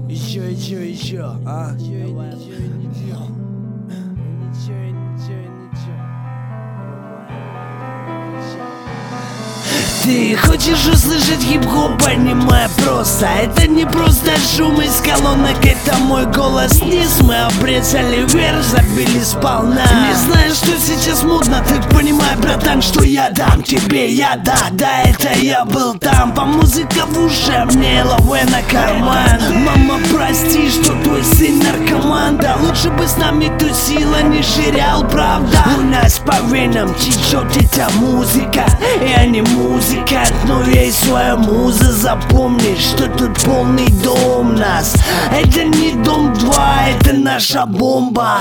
Еще, а? Ты хочешь услышать хип-хоп, понимай просто. Это не просто шум из колонок, это мой голос низ. Мы обрезали вверх, забили сполна. Не знаю, что сейчас модно, ты понимай, братан, что я дам тебе, я да, это я был там. По музыка в уши, мне лавэ на карман. Мама, прости, что твой сын наркоман. Да лучше бы с нами тусила, не ширял, правда. У нас по венам течет эта музыка, я не музыка, но есть своя муза. Запомни, что тут полный дом нас. Это не дом 2, это наша бомба.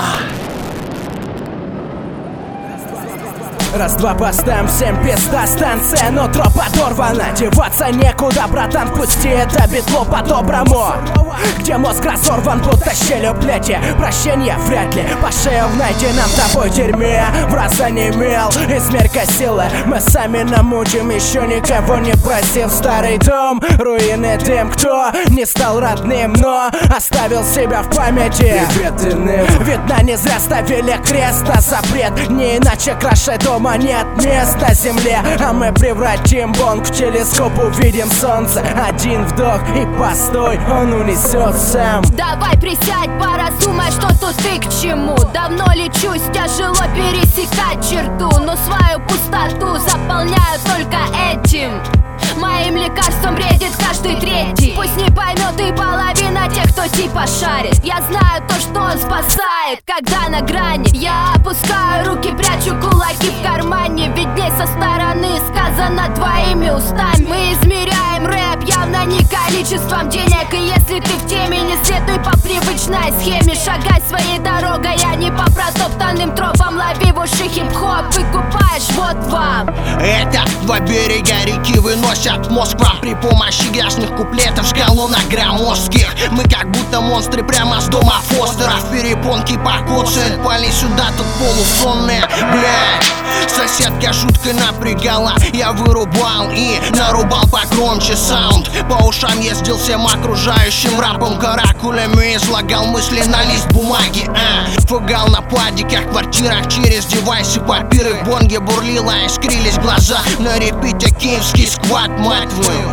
Раз-два поставим всем пизда, станция, нутро подорвана. Деваться некуда, братан, пусти это битло по-доброму. Где мозг разорван, будто щелью плети. Прощения вряд ли, по шее в найденном тобой дерьме. В раз онемел, измерка силы. Мы сами намучим, еще никого не просил. Старый дом, руины дым. Кто не стал родным, но оставил себя в памяти. Привет иным. Видно, не зря ставили крест на запрет. Не иначе краше дома нет места земле, а мы превратим бонг в телескоп, увидим солнце. Один вдох и постой, он унесет сам. Давай присядь, поразумай, что тут и к чему. Давно лечусь, тяжело пересекать черту, но свою пустоту заполняю только этим. Моим лекарством бредит каждый третий. Пусть не поймет и половина тех, кто типа шарит. Я знаю то, что он спасает, когда на грани. Я опускаю руки, прячу кулаки в кармане. Ведь дней со стороны сказано твоими устами. Мы измеряем рэп явно не количеством денег. И если ты в теме, не следуй по привычной схеме. Шагай своей дорогой, а не по протоптанным тропам. Лови в уши хип-хоп, выкупаешь, вот вам. Это два берега реки выносят мозг вам при помощи грязных куплетов, шкалона громоздких. Мы как будто монстры прямо с дома Фостеров. Перепонки покоцают, пали сюда тут полусонные. Блядь, соседка жутко напрягала. Я вырубал и нарубал погромче саунд. По ушам ездил всем окружающим рэпом, каракулями излагал мысли на лист бумаги. Фугал на падиках, квартирах через девайсы, папиры, в бонге бурлило, искрились глаза. На репите киевский сквад, мать твою.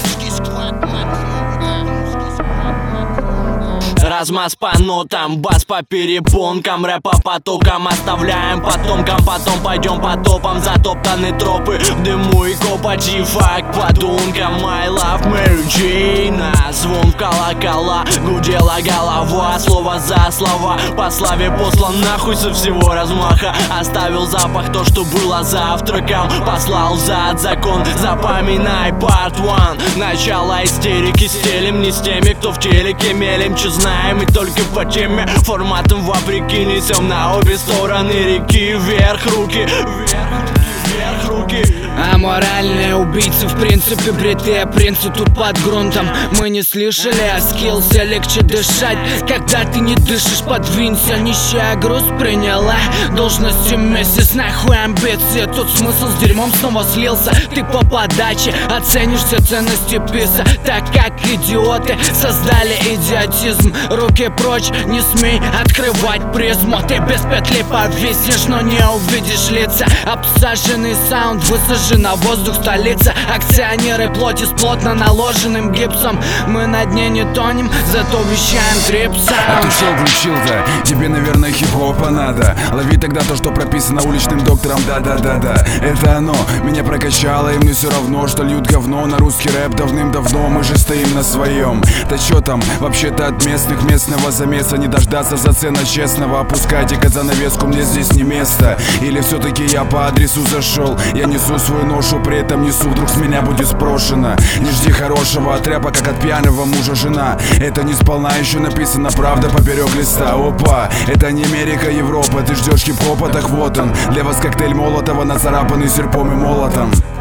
Размаз по нотам, бас по перепонкам, рэп по потокам оставляем потомкам. Потом пойдем по топам, затоптаны тропы в дыму и копоти. Фак подункам, my love Mary Jane. Звон в колокола, гудела голова. Слово за слова, по славе послан нахуй со всего размаха. Оставил запах, то, что было завтраком. Послал зад закон, запоминай part one. Начало истерики стелем, не с теми, кто в телеке мелем. Че знаем, и только по теме, форматом вопреки несем на обе стороны реки. Вверх руки, вверх руки. Аморальные убийцы, в принципе, бритые принцы тут под грунтом. Мы не слышали о скиллсе, легче дышать, когда ты не дышишь. Подвинься, нищая груз приняла должность месяц. Нахуй амбиции, тут смысл с дерьмом снова слился. Ты по подаче оценишь все ценности писа, так как идиоты создали идиотизм. Руки прочь, не смей открывать призму. Ты без петли повиснешь, но не увидишь лица. Обсаженный саунд высажен на воздух столица. Акционеры плоти с плотно наложенным гипсом. Мы на дне не тонем, зато вещаем трипсом. А ты что включил-то? Тебе, наверное, хип-хопа надо. Лови тогда то, что прописано уличным доктором. Да-да-да-да, это оно меня прокачало, и мне все равно, что льют говно на русский рэп давным-давно. Мы же стоим на своем. Да чё там, вообще-то от местных местного замеса не дождаться за цена честного. Опускайте-ка занавеску, мне здесь не место. Или все-таки я по адресу зашел? Я несу свою ношу, при этом несу, вдруг с меня будет спрошено. Не жди хорошего от рэпа, как от пьяного мужа жена. Это не сполна еще написано, правда поперек листа. Опа, это не Америка, Европа. Ты ждешь хип-хопа, так вот он. Для вас коктейль Молотова, нацарапанный серпом и молотом.